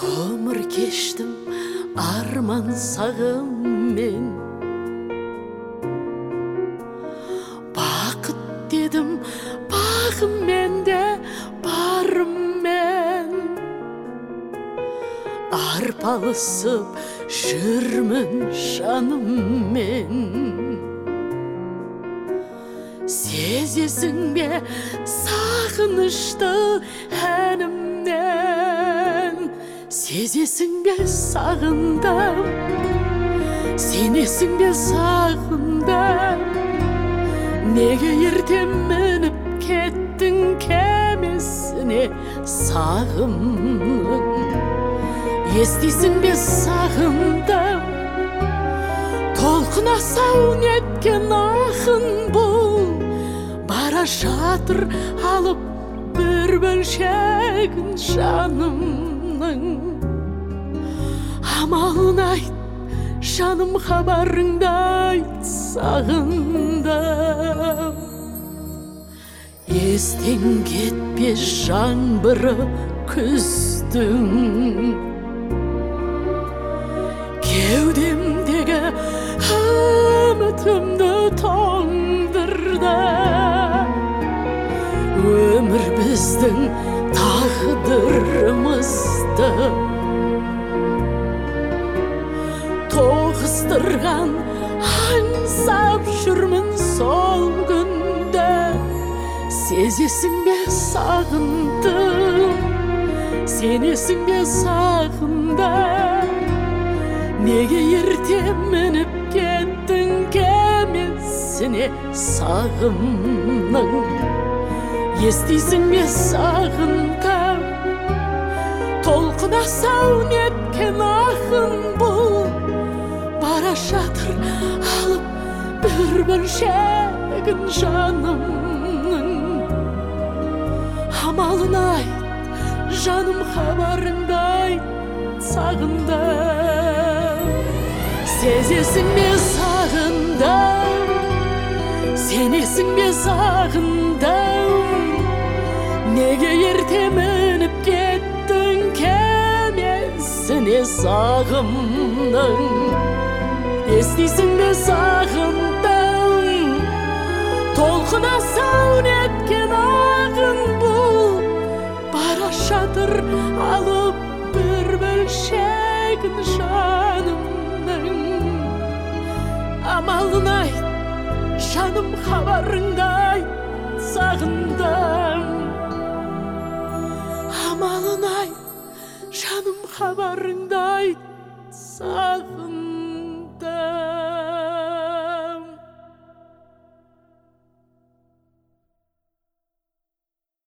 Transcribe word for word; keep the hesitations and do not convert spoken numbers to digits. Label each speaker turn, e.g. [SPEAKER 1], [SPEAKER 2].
[SPEAKER 1] Өмір кештім арман сағыммен, бақыт дедім бағыммен де барыммен. Арпалысып жүрмін жаныммен. Сезесің бе сағынышты әнімнен? Сезесің бе сағындым, сенесің бе сағындым? Неге ерте мініп кеттің кемесіне сағымның? Естисің бе сағындым, толқын асау неткен ақын бұл? Бара жатыр алып бір бөлшегін жанымның. Амалын айт, жаным хабарыңды айт, сағындым. Естен кетпес жаңбыры күздің, кеудемдегі үмітімді тоңдырды. Өмір біздің тағдырымызды тоғыстырған аңсап жүрмін сол күнді. Сезесің бе сағындым, сенесің бе сағындым? Неге ерте мініп кеттің кемесіне сағымның? Естисің бе сағындым, толқын асау неткен ақын бұл? Бара жатыр алып бір бөлшегін жанымның. Амалын айт, жаным хабарыңды айт, сағындым. Сезесің бе сағындым, сенесің бе сағындым? Неге ерте мініп кеттің кемесіне сағымның? Естисің бе сағындым, толқын асау неткен ақын бұл? Бара жатыр алып бір бөлшегін жанымның. Амалын айт, жаным хабарыңды айт, сағындым. Амалын айт, жаным хабарыңды айт, сағындым.